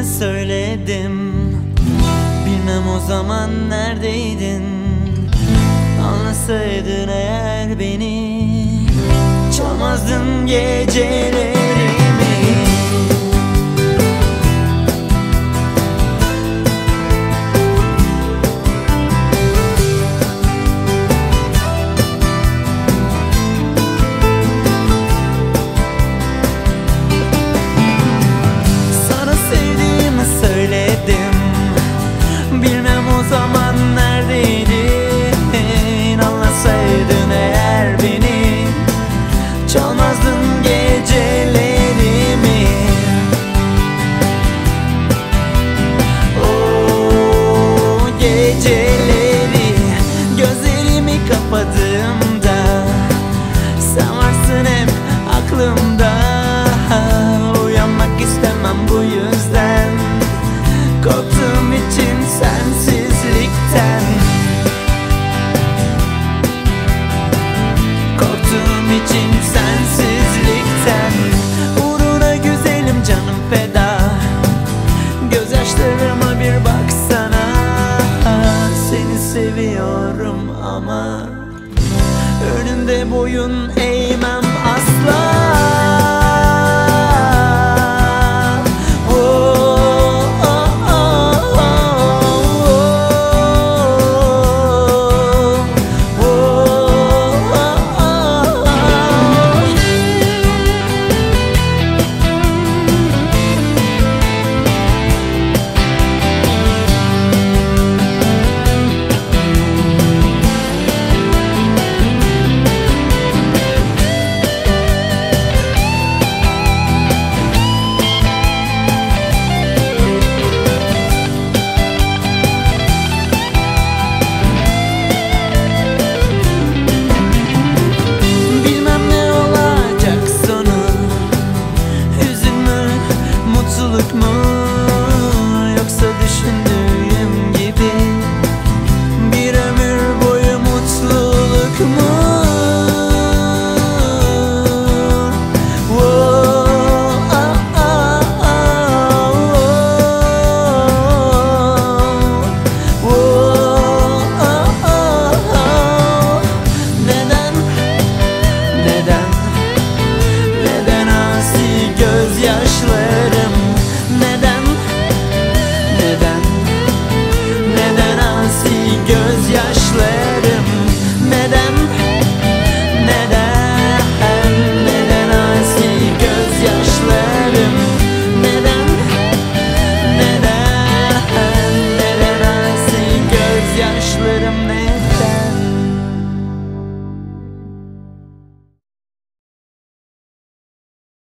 sevdiğimi söyledim. Bilmem o zaman neredeydin. Anlasaydın eğer beni, çalmazdın gecelerimi. Sana sevdiğimi söyledim. Bilmem o zaman neredeydin. Anlasaydın eğer beni, çalmazdın gecelerimi. O geceleri gözlerimi kapadığımda, sen varsın hep aklımda. Uyanmak istemem bu yüzden, korktuğum için sensizlikten. Korktuğum için sensizlikten. Uğruna güzelim canım feda, gözyaşlarıma bir baksana. Seni seviyorum ama önünde boyun eğmem asla. Mutluluk mu, yoksa düşündüğüm gibi bir ömür boyu mutluluk mu? Neden, neden, neden asi gözyaşlarım? Neden, neden, neden asi gözyaşlarım? Neden, neden, neden asi gözyaşlarım? Neden, neden, neden asi gözyaşlarım? Neden?